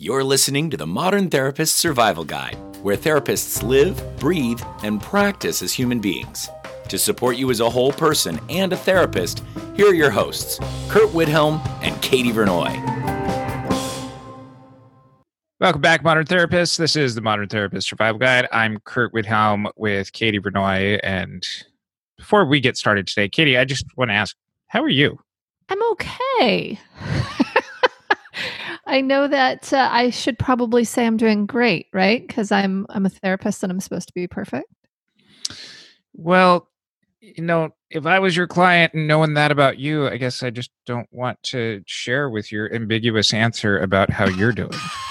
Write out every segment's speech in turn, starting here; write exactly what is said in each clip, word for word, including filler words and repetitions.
You're listening to the Modern Therapist Survival Guide, where therapists live, breathe, and practice as human beings. To support you as a whole person and a therapist, here are your hosts, Kurt Widhelm and Katie Vernoy. Welcome back, Modern Therapists. This is the Modern Therapist Survival Guide. I'm Kurt Widhelm with Katie Vernoy. And before we get started today, Katie, I just want to ask, how are you? I'm okay. I know that uh, I should probably say I'm doing great, right? Because I'm I'm a therapist and I'm supposed to be perfect. Well, you know, if I was your client and knowing that about you, I guess I just don't want to share with your ambiguous answer about how you're doing.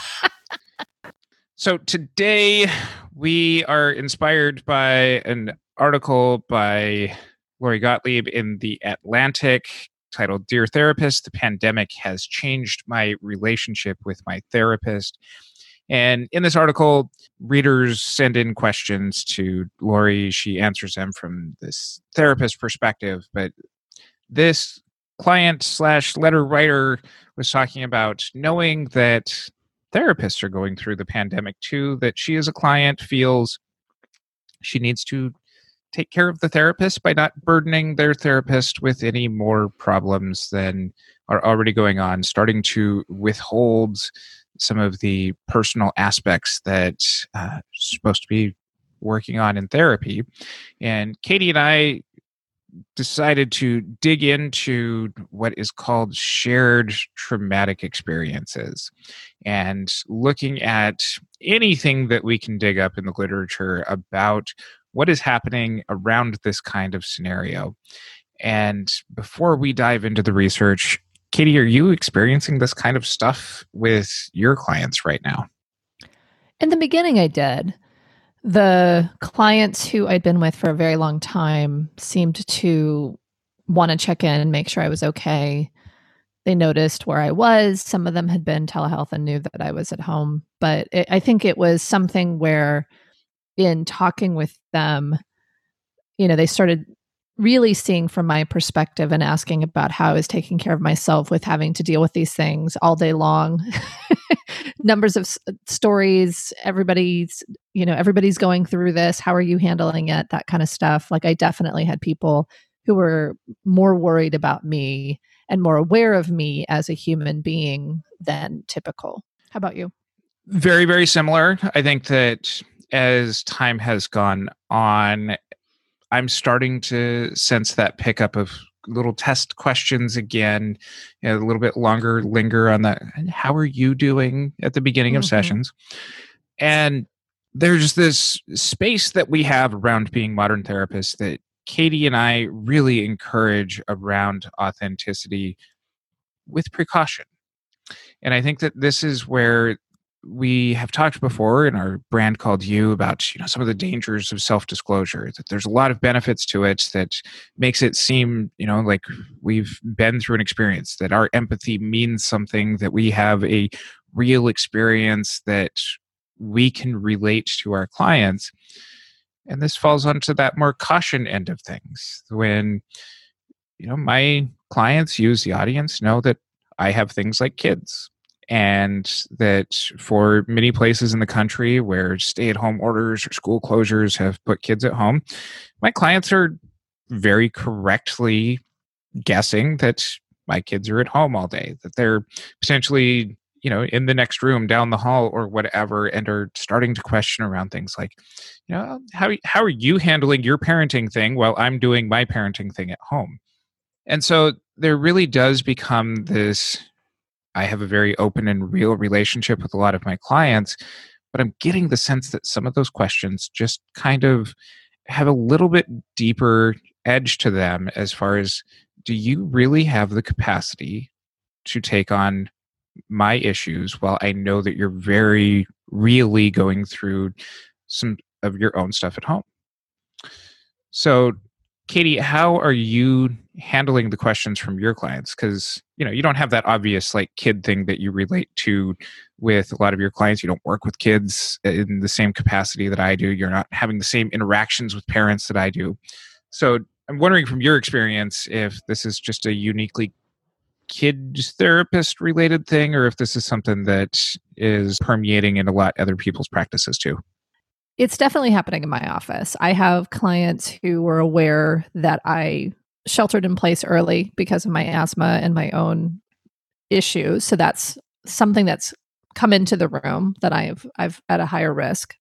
So today we are inspired by an article by Lori Gottlieb in The Atlantic titled Dear Therapist, the pandemic has changed my relationship with my therapist. And in this article, readers send in questions to Lori. She answers them from this therapist perspective. But this client slash letter writer was talking about knowing that therapists are going through the pandemic too, that she as a client feels she needs to take care of the therapist by not burdening their therapist with any more problems than are already going on, starting to withhold some of the personal aspects that uh, supposed to be working on in therapy. And Katie and I decided to dig into what is called shared traumatic experiences and looking at anything that we can dig up in the literature about what is happening around this kind of scenario. And before we dive into the research, Katie, are you experiencing this kind of stuff with your clients right now? In the beginning, I did. The clients who I'd been with for a very long time seemed to want to check in and make sure I was okay. They noticed where I was. Some of them had been telehealth and knew that I was at home. But it, I think it was something where in talking with them, you know, they started really seeing from my perspective and asking about how I was taking care of myself with having to deal with these things all day long. Numbers of s- stories, everybody's, you know, everybody's going through this. How are you handling it? That kind of stuff. Like I definitely had people who were more worried about me and more aware of me as a human being than typical. How about you? Very, very similar. I think that as time has gone on, I'm starting to sense that pickup of little test questions again, you know, a little bit longer linger on that. How are you doing at the beginning mm-hmm. of sessions? And there's this space that we have around being modern therapists that Katie and I really encourage around authenticity with precaution. And I think that this is where we have talked before in our brand called You about, you know, some of the dangers of self-disclosure, that there's a lot of benefits to it that makes it seem, you know, like we've been through an experience, that our empathy means something, that we have a real experience that we can relate to our clients. And this falls onto that more caution end of things. When, you know, my clients use the audience know that I have things like kids. And that for many places in the country where stay-at-home orders or school closures have put kids at home, my clients are very correctly guessing that my kids are at home all day, that they're potentially, you know, in the next room, down the hall or whatever, and are starting to question around things like, you know, how, how are you handling your parenting thing while I'm doing my parenting thing at home? And so there really does become this, I have a very open and real relationship with a lot of my clients, but I'm getting the sense that some of those questions just kind of have a little bit deeper edge to them as far as, do you really have the capacity to take on my issues while I know that you're very really going through some of your own stuff at home? So, Katie, how are you handling the questions from your clients? Because, you know, you don't have that obvious like kid thing that you relate to with a lot of your clients. You don't work with kids in the same capacity that I do. You're not having the same interactions with parents that I do. So I'm wondering from your experience if this is just a uniquely kids therapist related thing, or if this is something that is permeating in a lot of other people's practices too. It's definitely happening in my office. I have clients who were aware that I sheltered in place early because of my asthma and my own issues. So that's something that's come into the room that I've I've at a higher risk.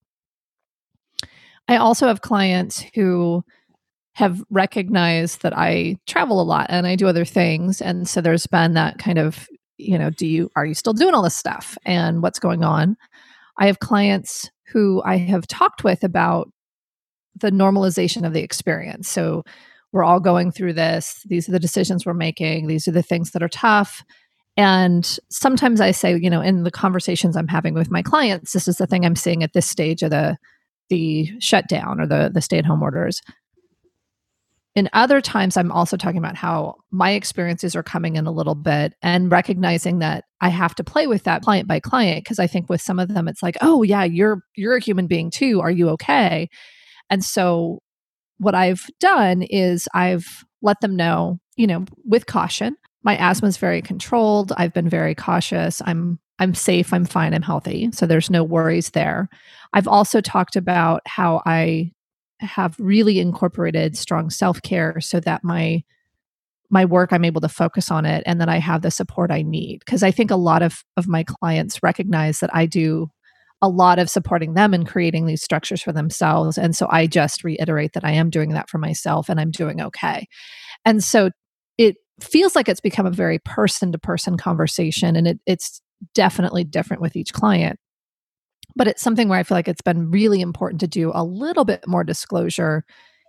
I also have clients who have recognized that I travel a lot and I do other things. And so there's been that kind of, you know, do you, are you still doing all this stuff and what's going on? I have clients who I have talked with about the normalization of the experience. So we're all going through this. These are the decisions we're making. These are the things that are tough. And sometimes I say, you know, in the conversations I'm having with my clients, this is the thing I'm seeing at this stage of the the shutdown or the the stay-at-home orders. In other times, I'm also talking about how my experiences are coming in a little bit and recognizing that I have to play with that client by client, because I think with some of them, it's like, oh yeah, you're you're a human being too. Are you okay? And so what I've done is I've let them know, you know, with caution, my asthma is very controlled. I've been very cautious. I'm I'm safe. I'm fine. I'm healthy. So there's no worries there. I've also talked about how I have really incorporated strong self-care so that my my work, I'm able to focus on it and that I have the support I need. Because I think a lot of, of my clients recognize that I do a lot of supporting them and creating these structures for themselves. And so I just reiterate that I am doing that for myself and I'm doing okay. And so it feels like it's become a very person-to-person conversation, and it, it's definitely different with each client. But it's something where I feel like it's been really important to do a little bit more disclosure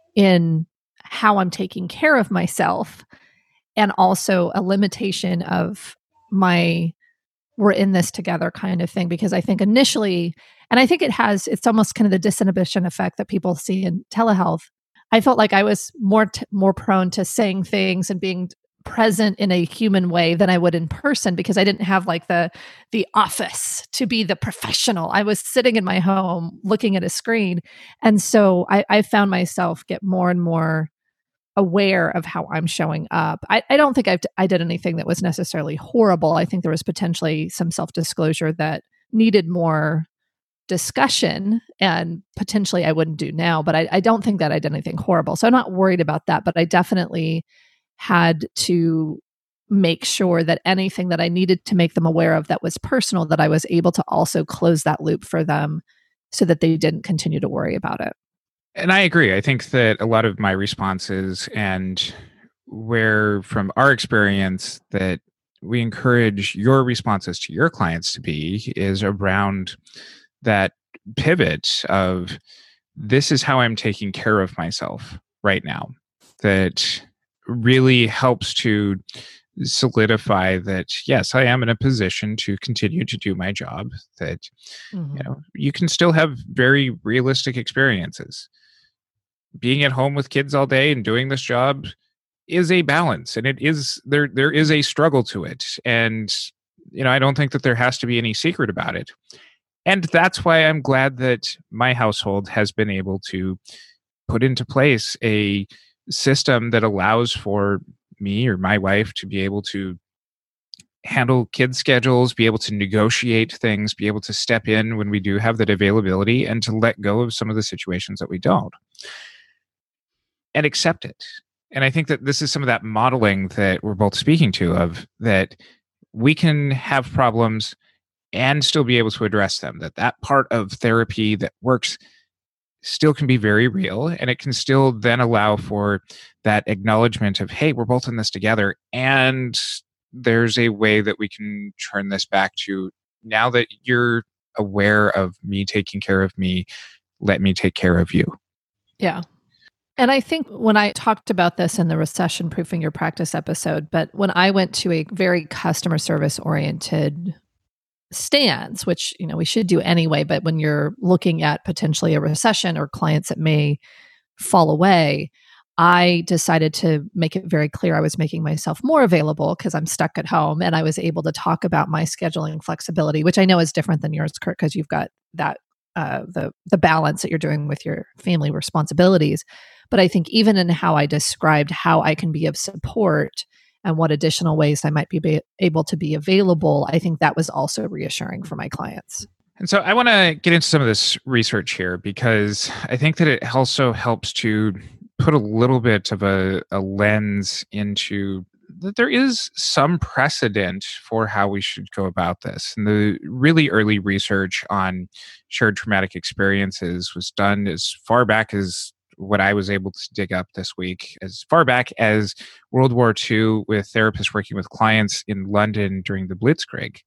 in how I'm taking care of myself, and also a limitation of my we're in this together kind of thing. Because I think initially, and I think it has, it's almost kind of the disinhibition effect that people see in telehealth. I felt like I was more t- more prone to saying things and being present in a human way than I would in person, because I didn't have like the the office to be the professional. I was sitting in my home looking at a screen. And so I, I found myself get more and more aware of how I'm showing up. I, I don't think I've, I did anything that was necessarily horrible. I think there was potentially some self-disclosure that needed more discussion, and potentially I wouldn't do now, but I, I don't think that I did anything horrible. So I'm not worried about that, but I definitely had to make sure that anything that I needed to make them aware of that was personal, that I was able to also close that loop for them so that they didn't continue to worry about it. And I agree. I think that a lot of my responses, and where from our experience that we encourage your responses to your clients to be, is around that pivot of, this is how I'm taking care of myself right now. That really helps to solidify that, yes, I am in a position to continue to do my job, that mm-hmm. you know, you can still have very realistic experiences. Being at home with kids all day and doing this job is a balance, and it is there there is a struggle to it. And you know, I don't think that there has to be any secret about it. And that's why I'm glad that my household has been able to put into place a system that allows for me or my wife to be able to handle kids' schedules, be able to negotiate things, be able to step in when we do have that availability, and to let go of some of the situations that we don't. And accept it. And I think that this is some of that modeling that we're both speaking to, of that we can have problems and still be able to address them. That that part of therapy that works still can be very real, and it can still then allow for that acknowledgement of, hey, we're both in this together, and there's a way that we can turn this back to, now that you're aware of me taking care of me, let me take care of you. Yeah. And I think when I talked about this in the recession proofing your practice episode, but when I went to a very customer service oriented stance, which, you know, we should do anyway, but when you're looking at potentially a recession or clients that may fall away, I decided to make it very clear I was making myself more available because I'm stuck at home, and I was able to talk about my scheduling flexibility, which I know is different than yours, Kurt, because you've got that uh, the the balance that you're doing with your family responsibilities. But I think even in how I described how I can be of support and what additional ways I might be, be able to be available, I think that was also reassuring for my clients. And so I want to get into some of this research here because I think that it also helps to put a little bit of a, a lens into that there is some precedent for how we should go about this. And the really early research on shared traumatic experiences was done as far back as what I was able to dig up this week, as far back as World War Two, with therapists working with clients in London during the Blitzkrieg.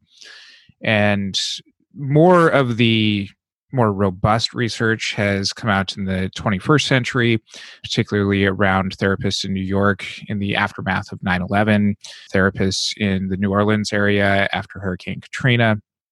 And more of the more robust research has come out in the twenty-first century, particularly around therapists in New York in the aftermath of nine eleven, therapists in the New Orleans area after Hurricane Katrina.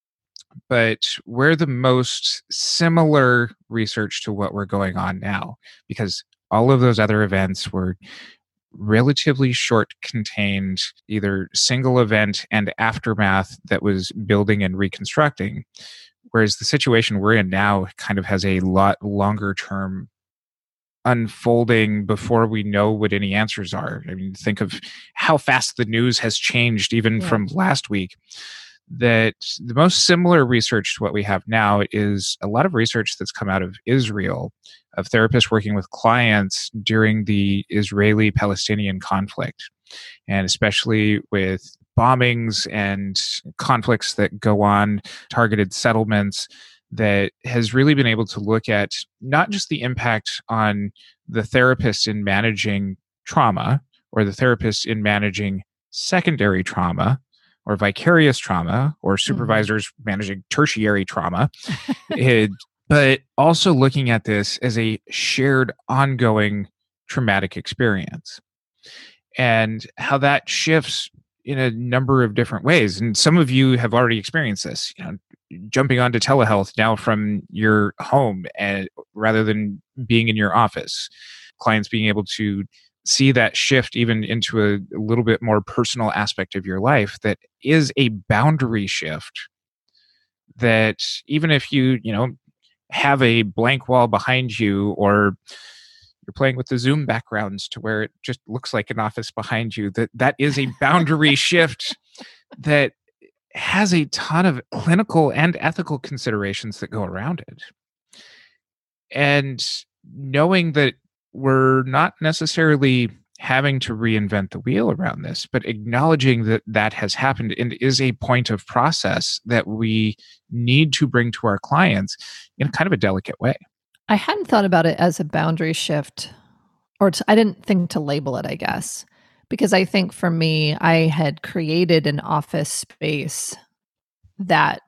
But we're the most similar research to what we're going on now, because all of those other events were relatively short contained, either single event and aftermath that was building and reconstructing. Whereas the situation we're in now kind of has a lot longer term unfolding before we know what any answers are. I mean, think of how fast the news has changed even yeah. from last week. That the most similar research to what we have now is a lot of research that's come out of Israel, of therapists working with clients during the Israeli-Palestinian conflict, and especially with bombings and conflicts that go on, targeted settlements, that has really been able to look at not just the impact on the therapists in managing trauma or the therapists in managing secondary trauma or vicarious trauma or supervisors mm-hmm. managing tertiary trauma, it, but also looking at this as a shared ongoing traumatic experience and how that shifts in a number of different ways. And some of you have already experienced this, you know, jumping onto telehealth now from your home and rather than being in your office, clients being able to see that shift even into a, a little bit more personal aspect of your life that is a boundary shift that even if you, you know, have a blank wall behind you or you're playing with the Zoom backgrounds to where it just looks like an office behind you, that that is a boundary shift that has a ton of clinical and ethical considerations that go around it. And knowing that we're not necessarily having to reinvent the wheel around this, but acknowledging that that has happened and is a point of process that we need to bring to our clients in kind of a delicate way. I hadn't thought about it as a boundary shift, or to, I didn't think to label it, I guess, because I think for me, I had created an office space that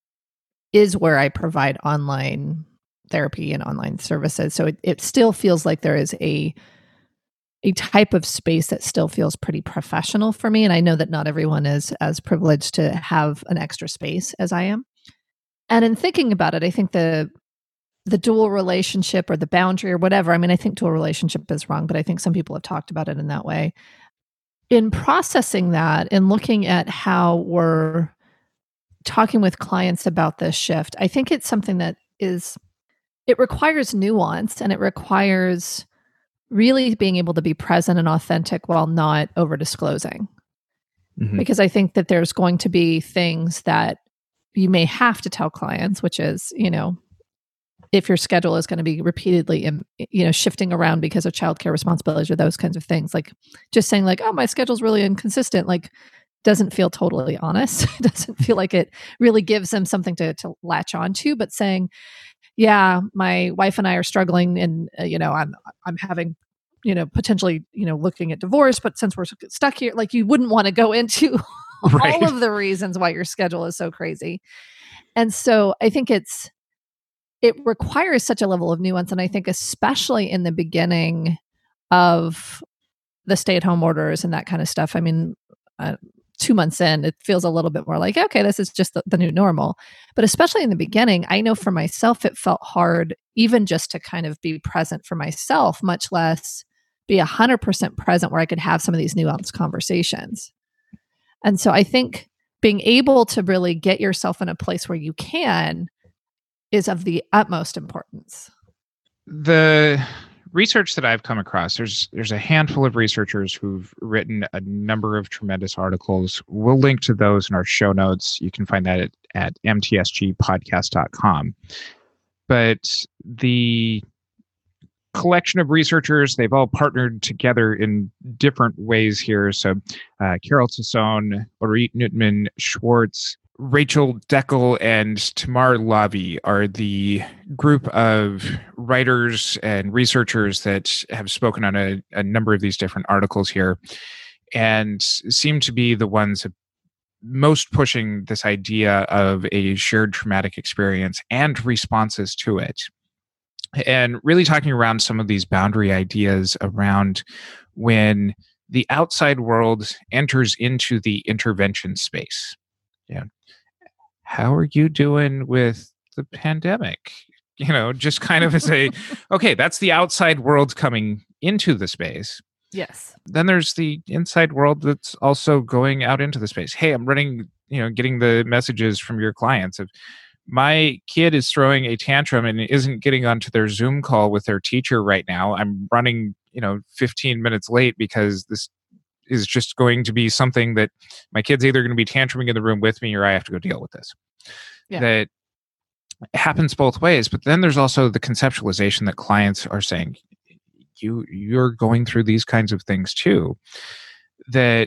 is where I provide online therapy and online services. So it, it still feels like there is a a type of space that still feels pretty professional for me. And I know that not everyone is as privileged to have an extra space as I am. And in thinking about it, I think the the dual relationship or the boundary or whatever, I mean, I think dual relationship is wrong, but I think some people have talked about it in that way. In processing that and looking at how we're talking with clients about this shift, I think it's something that is, it requires nuance and it requires really being able to be present and authentic while not over disclosing. Mm-hmm. Because I think that there's going to be things that you may have to tell clients, which is, you know, if your schedule is going to be repeatedly, you know, shifting around because of childcare responsibilities or those kinds of things, like just saying like, oh, my schedule's really inconsistent, like doesn't feel totally honest. It doesn't feel like it really gives them something to, to latch onto, but saying, yeah, my wife and I are struggling and, uh, you know, I'm, I'm having, you know, potentially, you know, looking at divorce, but since we're stuck here, like you wouldn't want to go into right. all of the reasons why your schedule is so crazy. And so I think it's, it requires such a level of nuance. And I think especially in the beginning of the stay-at-home orders and that kind of stuff, I mean, uh, two months in, it feels a little bit more like, okay, this is just the, the new normal. But especially in the beginning, I know for myself, it felt hard even just to kind of be present for myself, much less be one hundred percent present where I could have some of these nuanced conversations. And so I think being able to really get yourself in a place where you can is of the utmost importance. The research that I've come across, there's there's a handful of researchers who've written a number of tremendous articles. We'll link to those in our show notes. You can find that at, at m t s g podcast dot com. But the collection of researchers, they've all partnered together in different ways here. So uh, Carol Tassone, Orit Nutman Schwartz, Rachel Deckel, and Tamar Lavi are the group of writers and researchers that have spoken on a, a number of these different articles here and seem to be the ones most pushing this idea of a shared traumatic experience and responses to it. And really talking around some of these boundary ideas around when the outside world enters into the intervention space. Yeah. How are you doing with the pandemic? You know, just kind of as a, okay, that's the outside world coming into the space. Yes. Then there's the inside world that's also going out into the space. Hey, I'm running, you know, getting the messages from your clients of, my kid is throwing a tantrum and isn't getting onto their Zoom call with their teacher right now. I'm running, you know, fifteen minutes late because this is just going to be something that my kid's either going to be tantruming in the room with me or I have to go deal with this. Yeah. That happens both ways. But then there's also the conceptualization that clients are saying, you, you're going through these kinds of things too, that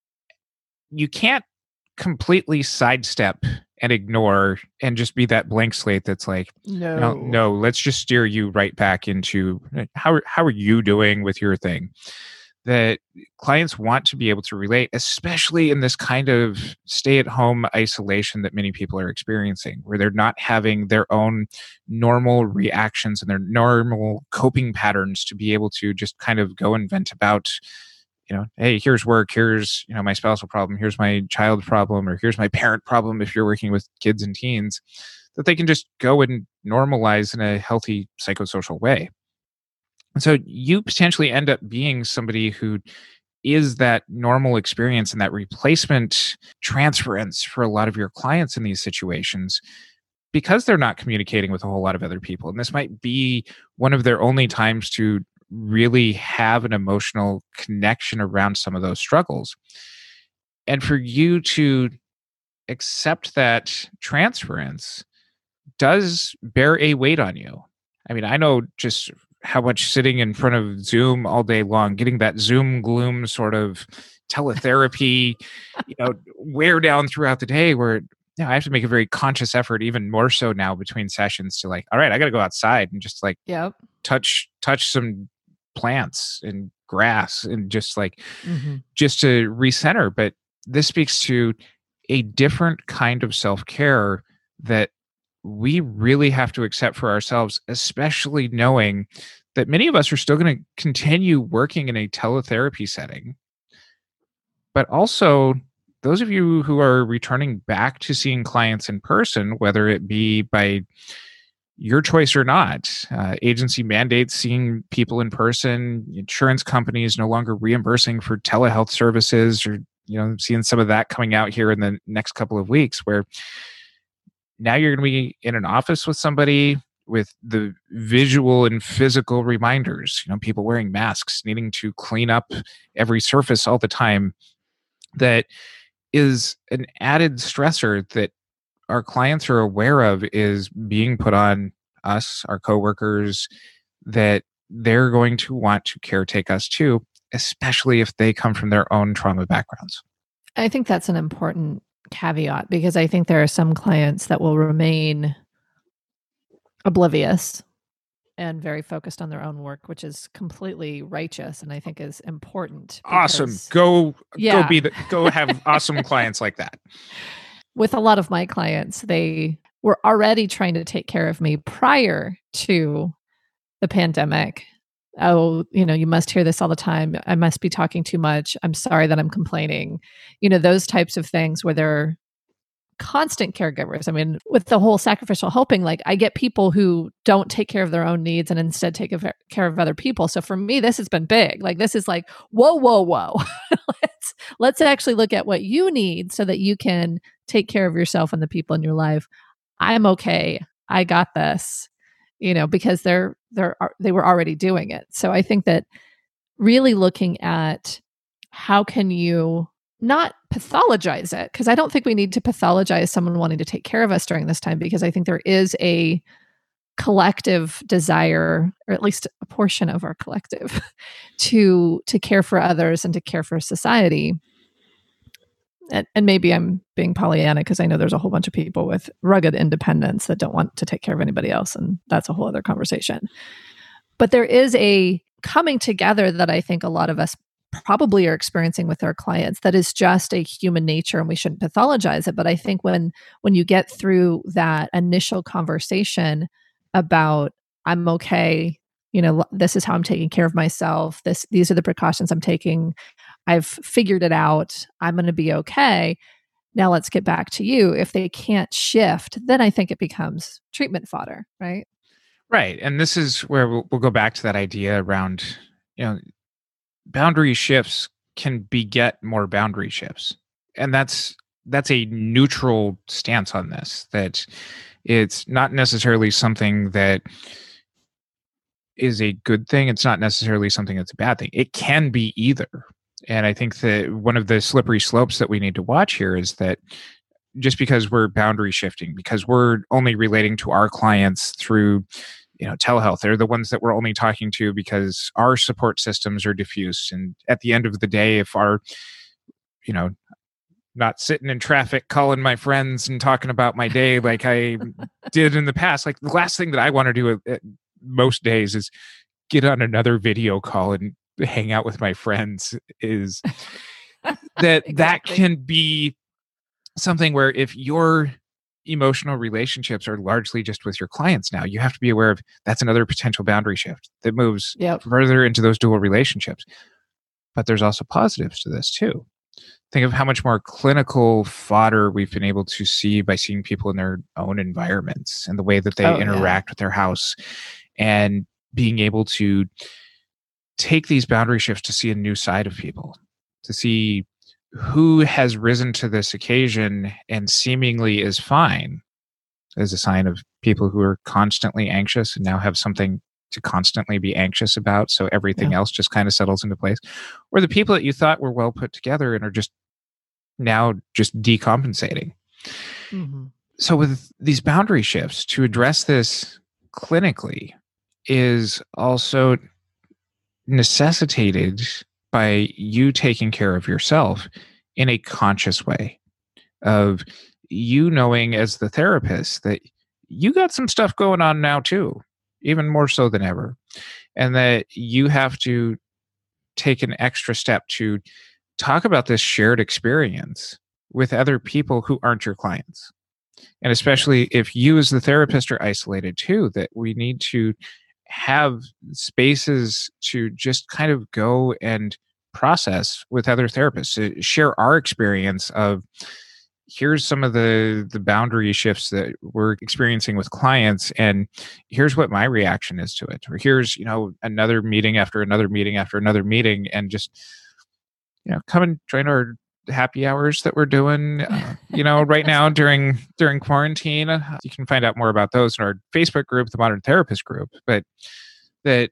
you can't completely sidestep and ignore and just be that blank slate that's like, no, no, no, let's just steer you right back into how, how are you doing with your thing? That clients want to be able to relate, especially in this kind of stay-at-home isolation that many people are experiencing, where they're not having their own normal reactions and their normal coping patterns to be able to just kind of go and vent about, you know, hey, here's work, here's, you know, my spousal problem, here's my child problem, or here's my parent problem if you're working with kids and teens, that they can just go and normalize in a healthy psychosocial way. And so you potentially end up being somebody who is that normal experience and that replacement transference for a lot of your clients in these situations because they're not communicating with a whole lot of other people. And this might be one of their only times to really have an emotional connection around some of those struggles. And for you to accept that transference does bear a weight on you. I mean, I know just how much sitting in front of Zoom all day long, getting that Zoom gloom sort of teletherapy, you know, wear down throughout the day where, you know, I have to make a very conscious effort, even more so now between sessions to like, all right, I got to go outside and just like yep. touch, touch some plants and grass and just like, mm-hmm. just to recenter. But this speaks to a different kind of self-care that we really have to accept for ourselves, especially knowing that many of us are still going to continue working in a teletherapy setting. But also, those of you who are returning back to seeing clients in person, whether it be by your choice or not, uh, agency mandates seeing people in person, insurance companies no longer reimbursing for telehealth services, or, you know, seeing some of that coming out here in the next couple of weeks where now you're going to be in an office with somebody with the visual and physical reminders, you know, people wearing masks, needing to clean up every surface all the time. That is an added stressor that our clients are aware of is being put on us, our coworkers, that they're going to want to caretake us too, especially if they come from their own trauma backgrounds. I think that's an important caveat because I think there are some clients that will remain oblivious and very focused on their own work, which is completely righteous and I think is important. Because, awesome. Go yeah. go be the go have awesome clients like that. With a lot of my clients, they were already trying to take care of me prior to the pandemic. Oh, you know, you must hear this all the time. I must be talking too much. I'm sorry that I'm complaining. You know, those types of things where they're constant caregivers. I mean, with the whole sacrificial helping, like I get people who don't take care of their own needs and instead take care of other people. So for me, this has been big. Like this is like, whoa, whoa, whoa. let's let's actually look at what you need so that you can take care of yourself and the people in your life. I'm okay. I got this. you know, because they're they're they were already doing it. So I think that really looking at how can you not pathologize it, because I don't think we need to pathologize someone wanting to take care of us during this time, because I think there is a collective desire, or at least a portion of our collective, to to care for others and to care for society. And, and maybe I'm being Pollyanna because I know there's a whole bunch of people with rugged independence that don't want to take care of anybody else, and that's a whole other conversation. But there is a coming together that I think a lot of us probably are experiencing with our clients that is just a human nature, and we shouldn't pathologize it. But I think when when you get through that initial conversation about, I'm okay, you know, this is how I'm taking care of myself, this these are the precautions I'm taking, I've figured it out, I'm going to be okay, now let's get back to you. If they can't shift, then I think it becomes treatment fodder, right? Right. And this is where we'll, we'll go back to that idea around, you know, boundary shifts can beget more boundary shifts. And that's that's a neutral stance on this, that it's not necessarily something that is a good thing. It's not necessarily something that's a bad thing. It can be either. And I think that one of the slippery slopes that we need to watch here is that just because we're boundary shifting, because we're only relating to our clients through, you know, telehealth, they're the ones that we're only talking to because our support systems are diffuse. And at the end of the day, if our, you know, not sitting in traffic calling my friends and talking about my day like I did in the past, like the last thing that I want to do at, at most days is get on another video call and hang out with my friends, is that exactly. That can be something where if your emotional relationships are largely just with your clients now, you have to be aware of that's another potential boundary shift that moves yep. further into those dual relationships. But there's also positives to this too. Think of how much more clinical fodder we've been able to see by seeing people in their own environments and the way that they oh, interact yeah. with their house, and being able to take these boundary shifts to see a new side of people, to see who has risen to this occasion and seemingly is fine, as a sign of people who are constantly anxious and now have something to constantly be anxious about. So everything yeah. else just kind of settles into place. Or the people that you thought were well put together and are just now just decompensating. Mm-hmm. So with these boundary shifts, to address this clinically is also necessitated by you taking care of yourself in a conscious way, of you knowing as the therapist that you got some stuff going on now too, even more so than ever. And that you have to take an extra step to talk about this shared experience with other people who aren't your clients. And especially if you as the therapist are isolated too, that we need to have spaces to just kind of go and process with other therapists, to share our experience of, here's some of the the boundary shifts that we're experiencing with clients, and here's what my reaction is to it. Or here's, you know, another meeting after another meeting after another meeting, and just, you know, come and join our happy hours that we're doing, uh, you know, right now during during quarantine. You can find out more about those in our Facebook group, the Modern Therapist group. But that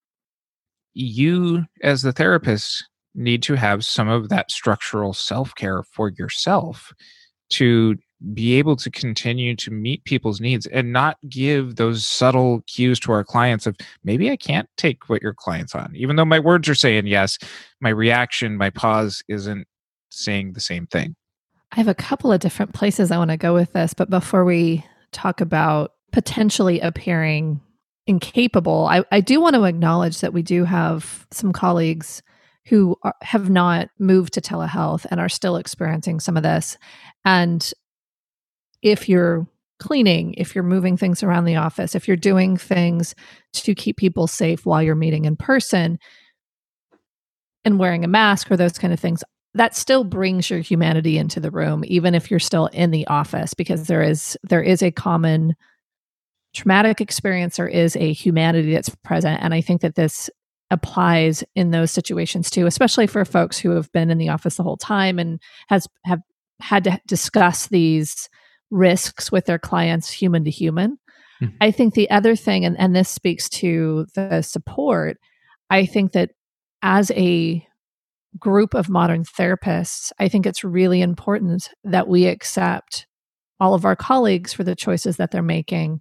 you as the therapist need to have some of that structural self-care for yourself to be able to continue to meet people's needs and not give those subtle cues to our clients of, maybe I can't take what your client's on. Even though my words are saying yes, my reaction, my pause isn't saying the same thing. I have a couple of different places I want to go with this, but before we talk about potentially appearing incapable, I, I do want to acknowledge that we do have some colleagues who are, have not moved to telehealth and are still experiencing some of this. And if you're cleaning, if you're moving things around the office, if you're doing things to keep people safe while you're meeting in person and wearing a mask or those kind of things, that still brings your humanity into the room, even if you're still in the office, because there is there is a common traumatic experience, there is a humanity that's present. And I think that this applies in those situations too, especially for folks who have been in the office the whole time and has have had to discuss these risks with their clients human to human. Mhm. I think the other thing, and, and this speaks to the support, I think that as a group of modern therapists, I think it's really important that we accept all of our colleagues for the choices that they're making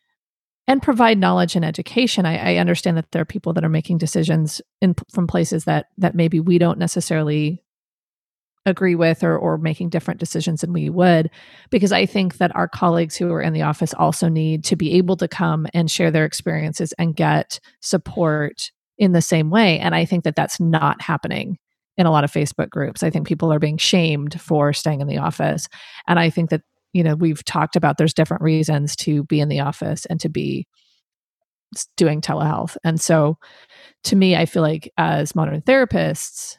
and provide knowledge and education. I, I understand that there are people that are making decisions in, from places that that maybe we don't necessarily agree with, or or making different decisions than we would, because I think that our colleagues who are in the office also need to be able to come and share their experiences and get support in the same way. And I think that that's not happening in a lot of Facebook groups. I think people are being shamed for staying in the office. And I think that, you know, we've talked about there's different reasons to be in the office and to be doing telehealth. And so to me, I feel like as modern therapists,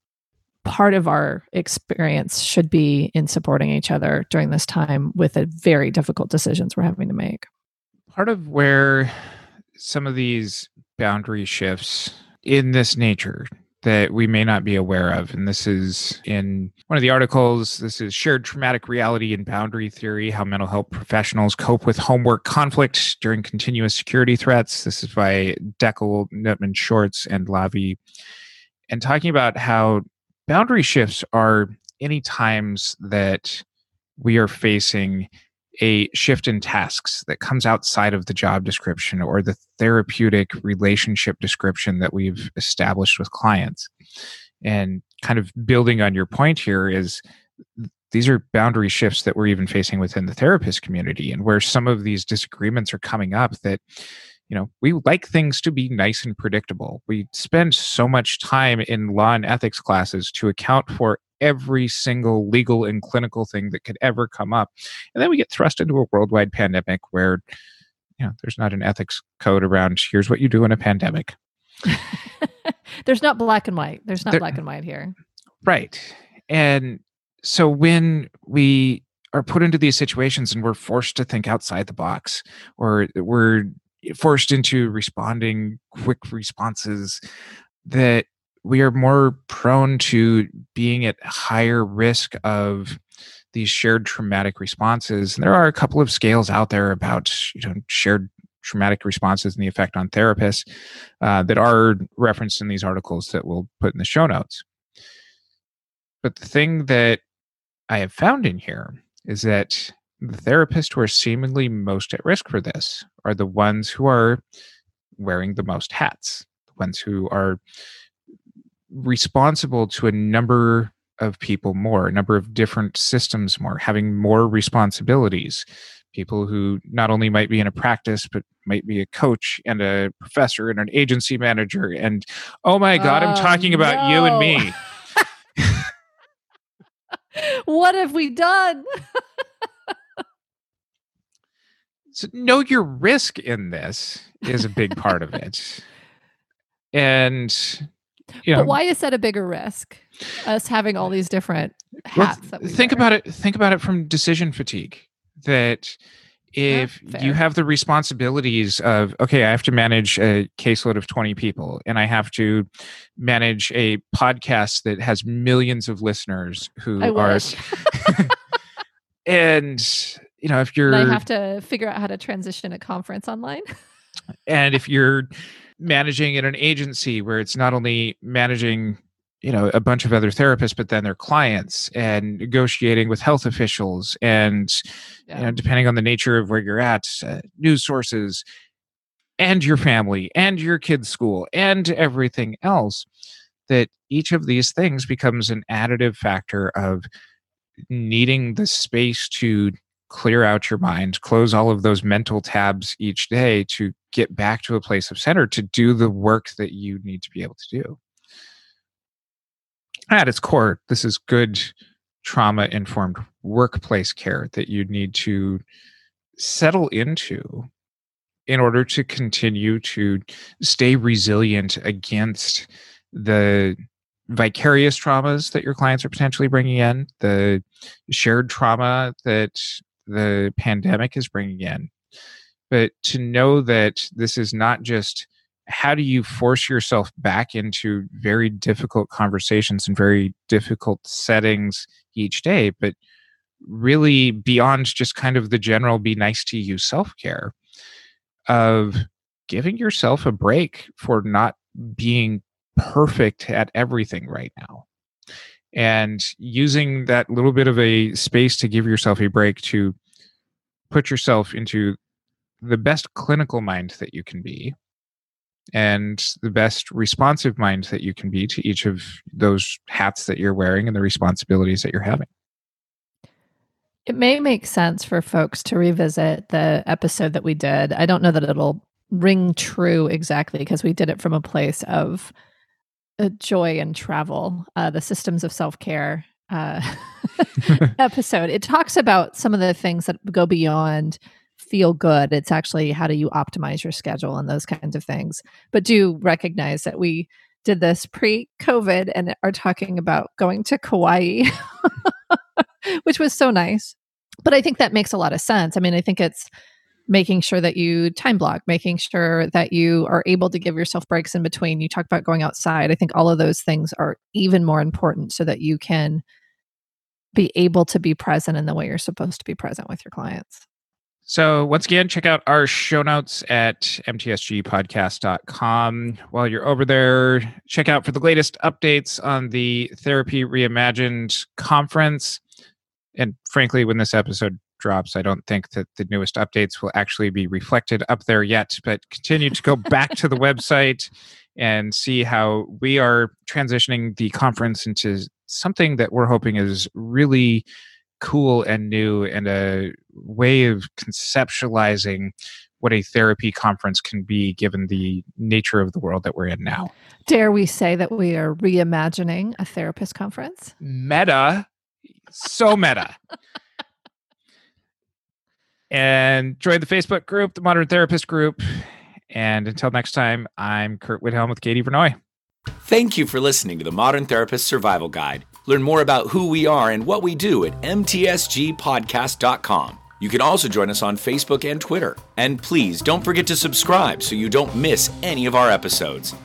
part of our experience should be in supporting each other during this time with the very difficult decisions we're having to make. Part of where some of these boundary shifts in this nature that we may not be aware of, and this is in one of the articles, this is Shared Traumatic Reality and Boundary Theory, How Mental Health Professionals Cope with Homework Conflict During Continuous Security Threats. This is by Deckel, Nutman, Shorts, and Lavi. And talking about how boundary shifts are any times that we are facing a shift in tasks that comes outside of the job description or the therapeutic relationship description that we've established with clients. And kind of building on your point here is these are boundary shifts that we're even facing within the therapist community, and where some of these disagreements are coming up that, you know, we like things to be nice and predictable. We spend so much time in law and ethics classes to account for every single legal and clinical thing that could ever come up. And then we get thrust into a worldwide pandemic where, you know, there's not an ethics code around here's what you do in a pandemic. There's not black and white. There's not There, black and white here. Right. And so when we are put into these situations and we're forced to think outside the box, or we're forced into responding quick responses, that we are more prone to being at higher risk of these shared traumatic responses. And there are a couple of scales out there about, you know, shared traumatic responses and the effect on therapists uh, that are referenced in these articles that we'll put in the show notes. But the thing that I have found in here is that the therapists who are seemingly most at risk for this are the ones who are wearing the most hats, the ones who are responsible to a number of people more, a number of different systems more, having more responsibilities. People who not only might be in a practice, but might be a coach and a professor and an agency manager. And oh my God, I'm talking Oh, about you and me. What have we done? So know your risk in this is a big part of it. And you know, but why is that a bigger risk? Us having all these different well, hats that we think wear? about it. Think about it from decision fatigue. That if Yeah, you fair. have the responsibilities of, okay, I have to manage a caseload of twenty people, and I have to manage a podcast that has millions of listeners who I are, wish. and you know, if you're, And I have to figure out how to transition a conference online. and if you're managing in an agency where it's not only managing, you know, a bunch of other therapists, but then their clients and negotiating with health officials and, Yeah. you know, depending on the nature of where you're at, uh, news sources and your family and your kids' school and everything else, that each of these things becomes an additive factor of needing the space to clear out your mind, close all of those mental tabs each day to get back to a place of center to do the work that you need to be able to do. At its core, this is good trauma-informed workplace care that you need to settle into in order to continue to stay resilient against the vicarious traumas that your clients are potentially bringing in, the shared trauma that the pandemic is bringing in. But to know that this is not just how do you force yourself back into very difficult conversations and very difficult settings each day, but really beyond just kind of the general be nice to you self-care, of giving yourself a break for not being perfect at everything right now. And using that little bit of a space to give yourself a break to put yourself into the best clinical mind that you can be and the best responsive mind that you can be to each of those hats that you're wearing and the responsibilities that you're having. It may make sense for folks to revisit the episode that we did. I don't know that it'll ring true exactly because we did it from a place of uh, joy and travel, uh, the systems of self-care uh, episode. It talks about some of the things that go beyond feel good. It's actually how do you optimize your schedule and those kinds of things. But do recognize that we did this pre-COVID and are talking about going to Kauai, which was so nice. But I think that makes a lot of sense. I mean, I think it's making sure that you time block, making sure that you are able to give yourself breaks in between. You talk about going outside. I think all of those things are even more important so that you can be able to be present in the way you're supposed to be present with your clients. So once again, check out our show notes at m t s g podcast dot com. While you're over there, check out for the latest updates on the Therapy Reimagined conference. And frankly, when this episode drops, I don't think that the newest updates will actually be reflected up there yet, but continue to go back to the website and see how we are transitioning the conference into something that we're hoping is really cool and new and a way of conceptualizing what a therapy conference can be given the nature of the world that we're in now. Dare we say that we are reimagining a therapist conference? Meta. So meta. And join the Facebook group, the Modern Therapist group. And until next time, I'm Kurt Whithelm with Katie Vernoy. Thank you for listening to the Modern Therapist Survival Guide. Learn more about who we are and what we do at m t s g podcast dot com. You can also join us on Facebook and Twitter. And please don't forget to subscribe so you don't miss any of our episodes.